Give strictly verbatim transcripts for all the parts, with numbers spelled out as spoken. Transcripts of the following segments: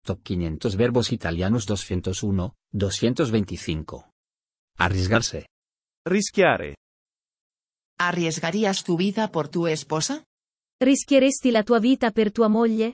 Top quinientos verbos italianos doscientos uno, doscientos veinticinco. Arriesgarse. Rischiare. ¿Arriesgarías tu vida por tu esposa? Rischieresti la tua vita per tua moglie?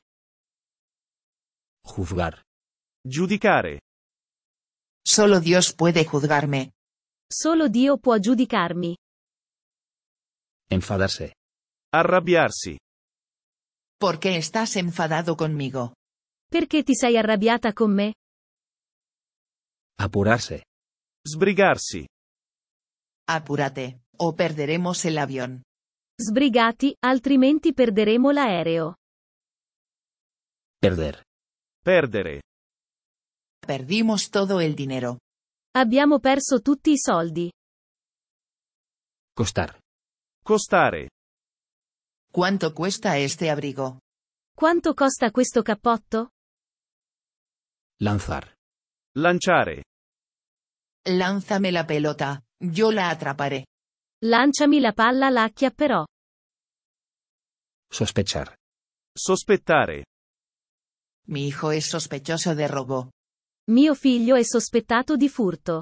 Juzgar. Giudicare. Solo Dios puede juzgarme. Solo Dio può giudicarmi. Enfadarse. Arrabbiarsi. ¿Por qué estás enfadado conmigo? Perché ti sei arrabbiata con me? Apurarse. Sbrigarsi. Apúrate, o perderemos el avión. Sbrigati, altrimenti perderemo l'aereo. Perder. Perdere. Perdimos todo el dinero. Abbiamo perso tutti i soldi. Costar. Costare. ¿Cuánto cuesta este abrigo? Quanto costa questo cappotto? Lanzar. Lanciare. Lánzame la pelota, yo la atraparé. Lanciami la palla, la acchiapperò. Sospechar. Sospettare. Mi hijo es sospechoso de robo. Mio figlio è sospettato di furto.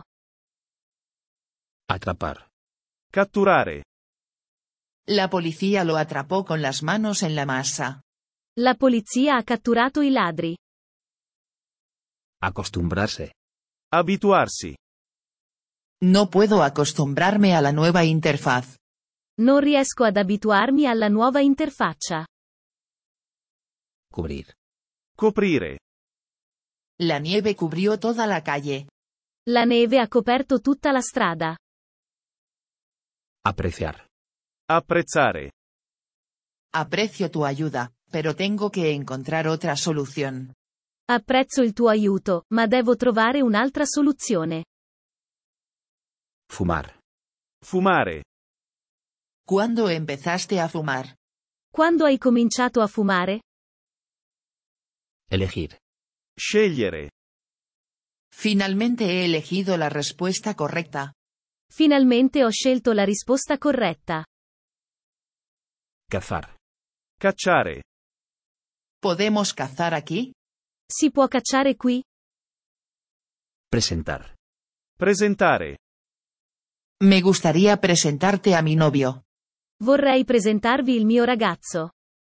Atrapar. Catturare. La policía lo atrapó con las manos en la masa. La polizia ha catturato i ladri. Acostumbrarse. Abituarsi. No puedo acostumbrarme a la nueva interfaz. Non riesco ad abituarmi alla nuova interfaccia. Cubrir. Coprire. La nieve cubrió toda la calle. La neve ha coperto tutta la strada. Apreciar. Apprezzare. Aprecio tu ayuda, pero tengo que encontrar otra solución. Apprezzo il tuo aiuto, ma devo trovare un'altra soluzione. Fumar. Fumare. ¿Cuándo empezaste a fumar? Quando hai cominciato a fumare? Elegir. Scegliere. Finalmente he elegido la respuesta correcta. Finalmente ho scelto la risposta corretta. Cazar. Cacciare. ¿Podemos cazar aquí? Si può cacciare qui? Presentar. Presentare. Me gustaría presentarte a mi novio. Vorrei presentarvi il mio ragazzo.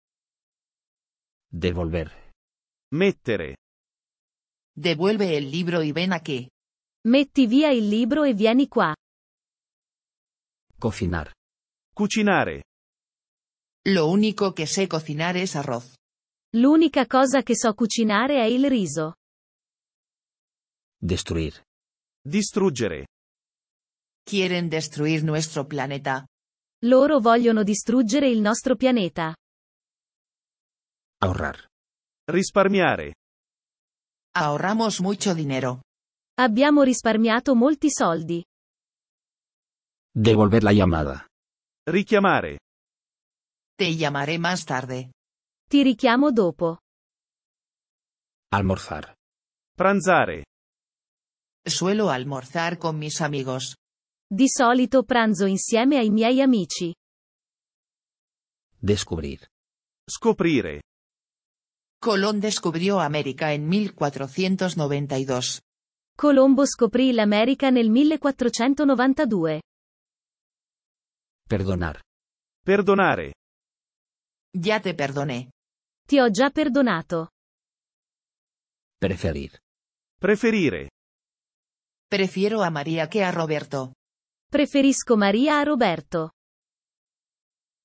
Devolver. Mettere. Devuelve el libro y ven aquí. Metti via il libro e vieni qua. Cocinar. Cucinare. Lo único que sé cocinar es arroz. L'unica cosa che so cucinare è il riso. Destruir. Distruggere. Quieren destruir nuestro planeta. Loro vogliono distruggere il nostro pianeta. Ahorrar. Risparmiare. Ahorramos mucho dinero. Abbiamo risparmiato molti soldi. Devolver la llamada. Richiamare. Te llamaré más tarde. Ti richiamo dopo. Almorzar. Pranzare. Suelo almorzar con mis amigos. Di solito pranzo insieme ai miei amici. Descubrir. Scoprire. Colón descubrió América en mil cuatrocientos noventa y dos. Colombo scoprì l'America nel millequattrocentonovantadue. Perdonar. Perdonare. Ya te perdoné. Ti ho già perdonato. Preferir. Preferire. Prefiero a María que a Roberto. Preferisco Maria a Roberto.